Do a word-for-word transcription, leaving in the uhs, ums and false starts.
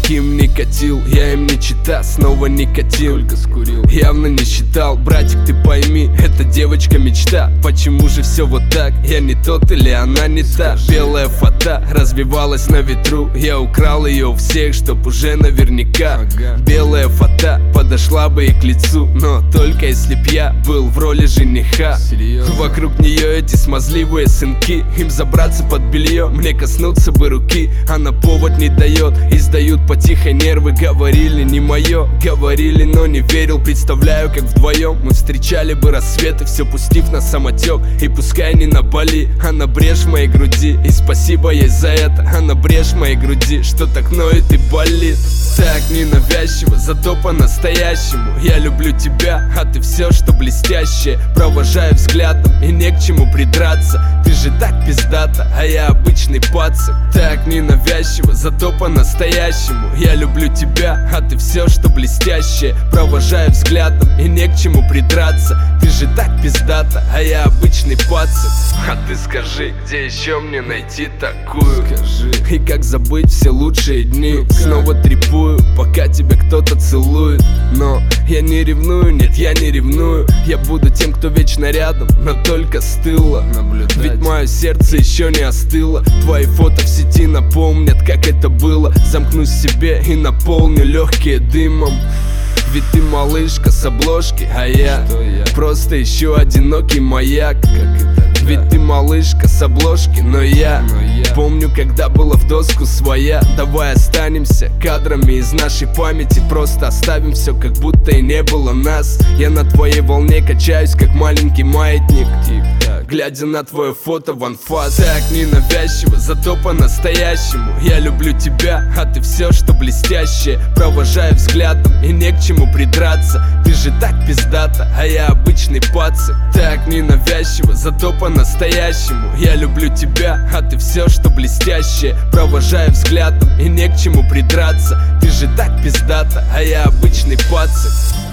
таким не катил, я им не чита, снова никотин. Сколько скурил, явно не считал. Братик, ты пойми, эта девочка мечта. Почему же все вот так? Я не тот или она не та? Белая фата развивалась на ветру, я украл ее у всех, чтоб уже наверняка. Белая фата подошла бы и к лицу, но только если б я был в роли жениха. Вокруг нее эти смазливые сынки, им забраться под белье, мне коснуться бы руки. Она повод не дает, издают потихо нервы. Говорили не мое, говорили, но не верил. Представляю, как вдвоем мы встречали бы рассветы, все пустив на самотек. И пускай не на Бали, а на брешь в моей груди. И спасибо ей за это, а на брешь в моей груди, что так ноет и болит. Так ненавязчиво, зато по-настоящему. Я люблю тебя, а ты все, что блестящее. Провожаю взглядом и не к чему придраться. Ты же так пиздата, а я обычный пацик. Так ненавязчиво, зато по-настоящему. Я люблю тебя, а ты все, что блестящее. Провожаю взглядом и не к чему придраться. Ты же так пиздата, а я обычный пацик. А ты скажи, где еще мне найти такую? Скажи. И как забыть все лучшие дни? Снова трепую, пока тебя кто-то целует. Но я не ревную, нет, я не ревную. Я буду тем, кто вечно рядом, но только с тыла. Ведь мое сердце еще не остыло. Твои фото в сети напомнят, как это было. Замкнусь в себе и наполню легкие дымом. Ведь ты малышка с обложки, а я, я? просто еще одинокий маяк. Ведь ты малышка с обложки, но я, но я помню, когда была в доску своя. Давай останемся кадрами из нашей памяти. Просто оставим все, как будто и не было нас. Я на твоей волне качаюсь, как маленький маятник, глядя на твое фото в анфас. Так ненавязчиво, зато по-настоящему. Я люблю тебя, а ты все, что блестящее. Провожаю взглядом и не к чему придраться. Ты же так пиздата, а я обычный пацик. Так ненавязчиво, зато по-настоящему. Я люблю тебя, а ты все, что блестящее. Провожаю взглядом и не к чему придраться. Ты же так пиздата, а я обычный пацик.